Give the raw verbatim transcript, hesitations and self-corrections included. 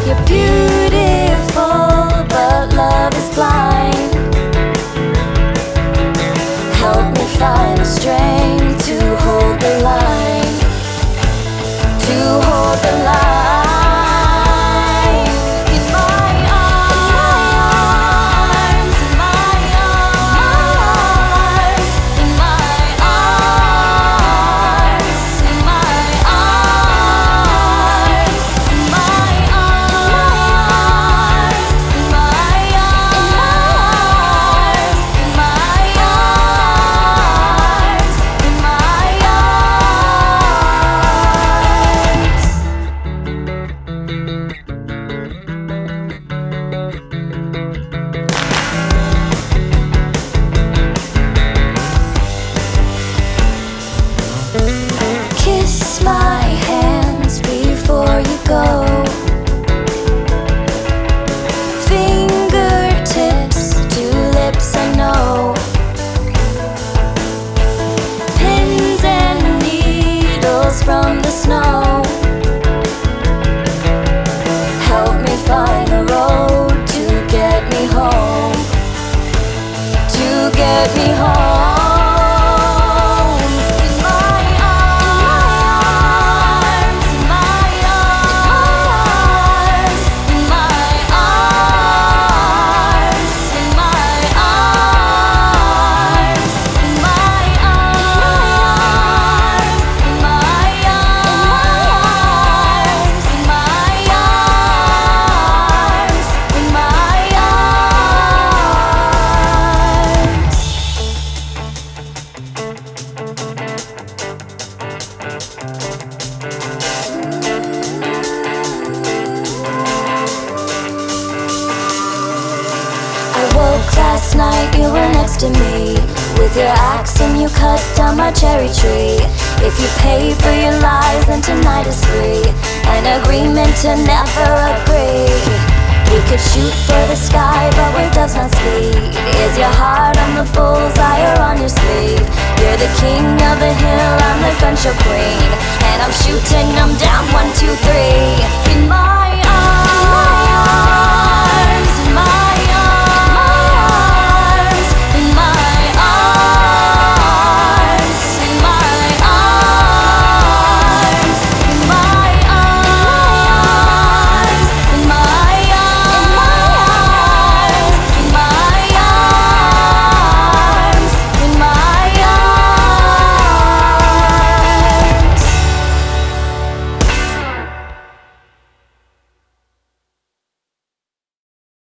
You're beautiful, but love is blind. Help me find the strength to hold the line, to hold the line. Kiss my hands before you go. Fingertips to lips I know. Pins and needles from the snow. Help me find the road to get me home, to get me home. Last night you were next to me. With your axe and you cut down my cherry tree. If you pay for your lies then tonight is free. An agreement to never agree. We could shoot for the sky but where doves not speak. Is your heart on the bullseye or on your sleeve? You're the king of the hill, I'm the gun show queen. And I'm shooting them down, one, two, three.